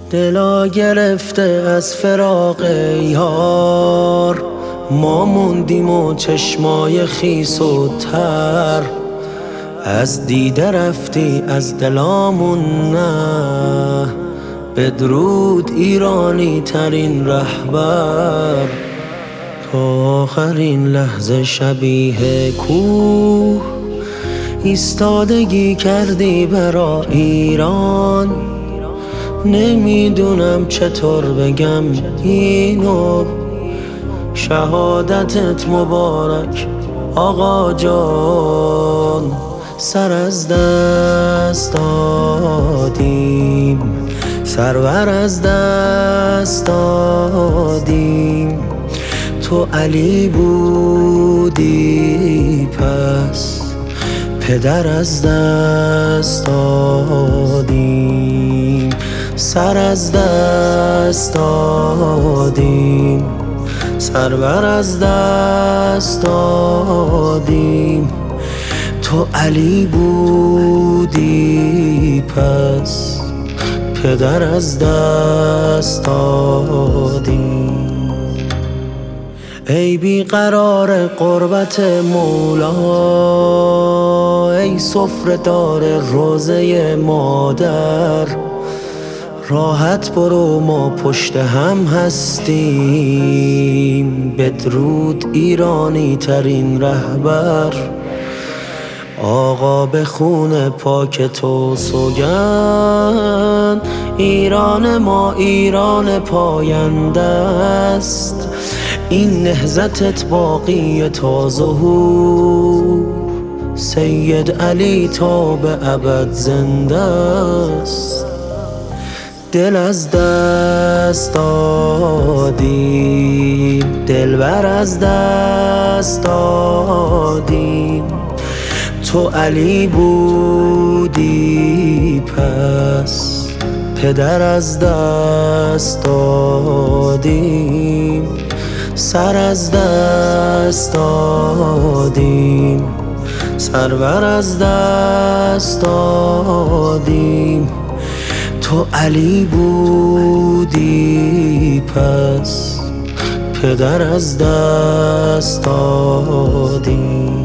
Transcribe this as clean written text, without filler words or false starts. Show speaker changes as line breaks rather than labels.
دلا گرفته از فراق یار، ما موندیم و چشمای خیس و تر. از دیده رفتی از دلامون نه، بدرود ایرانی ترین رهبر. تا آخرین لحظه شبیه کوه ایستادگی کردی برا ایران. نمیدونم چطور بگم اینو، شهادتت مبارک آقا جان. سر از دست دادیم، سرور از دست دادیم. تو علی بودی پس پدر از دست دادیم. سر از دست دادیم، سرور از دست دادیم. تو علی بودی پس پدر از دست دادیم. ای بیقرار قربت مولا، ای سفره دار روزه مادر. راحت برو ما پشت هم هستیم، بدرود ایرانی ترین رهبر. آقا به خون پاک تو سوگند، ایران ما ایران پاینده است. این نهضتت باقی تا ظهور، سید علی تا به ابد زنده است. دل از دست دادیم، دلبر از دست دادیم. تو علی بودی پس پدر از دست دادیم. سر از دست دادیم، سرور از دست دادیم. تو علی بودی پس پدر از دست دادیم.